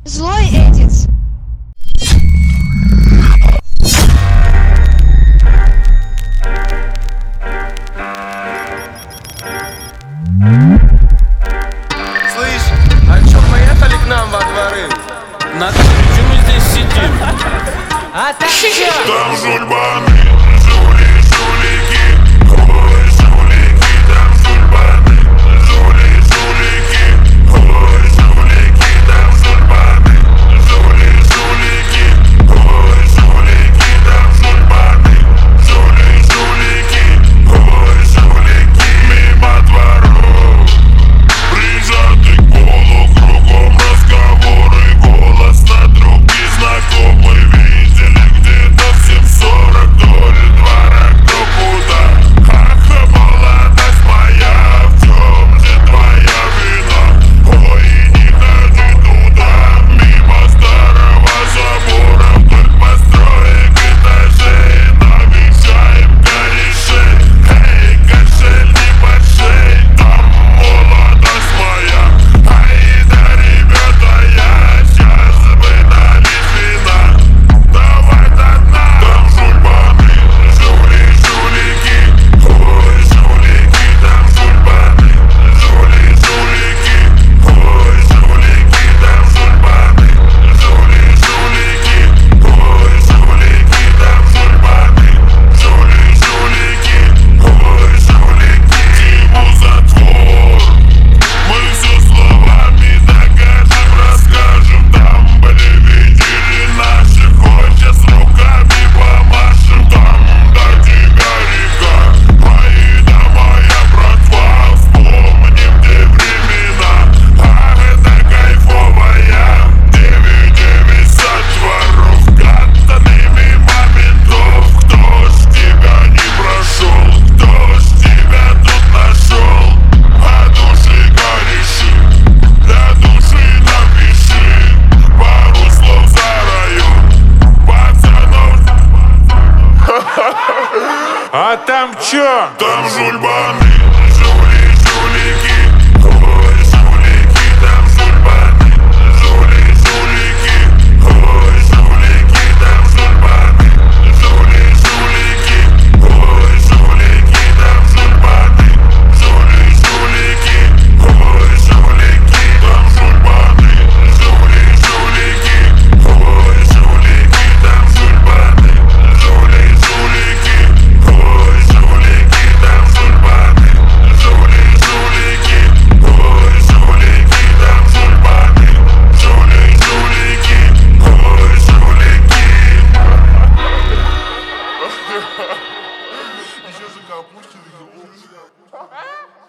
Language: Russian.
Злой Эдис. Слышь, а чё, поехали к нам во дворы? Надо, почему мы здесь сидим? А там чё? Там жульбаны, жулики, ой, жулики, там жульбаны, жулики, ой, жулики, там жульбаны, жулики, ой, жулики, там жульбаны, жулики, ой, жулики, мимо дворов, прижаты к полу, кругом разговоры, голос на трубке знакомый. Видели где-то в 7:40 вдоль двора кто куда. Ах, молодость моя, в чем же твоя вина? Ой, не ходи туда, мимо старого забора, вдоль построек этажей, навещаем корешей. Эй, кошель не подшей, там молодость моя. Ай да, ребята, я сейчас бы налить вина. Давай до дна. Там жульбаны, жулики, ой, жулики, там жульбаны, жулики, ой, жулики, там жульбаны, жулики, ой, жулики, там жульбаны, жулики, ой, жулики, ему затвор. Мы все словами докажем, расскажем. Там были видели наши, хоть сейчас руками помашем. Там до тебя река, мои дома, я братва. Вспомним те времена, ах, это кайфовая. 9-9 со дворов, катанными моментов. Кто ж тебя не прошел, кто ж тебя тут нашел? А души кореши, для души напиши пару слов за район пацанов. А там чё? Там жульбаны, жулики, ой, жулики, там жульбаны, жулики, ой, жулики, там жульбаны, жулики, ой, жулики, там жульбаны, жулики, ой, жулики, там жульбаны, жулики, ой, жулики, там жульбаны, жулики, ой, жулики, там жульбаны, жулики, ой, жулики, там жульбаны, жулики, ой, жулики. Еще же Капустин.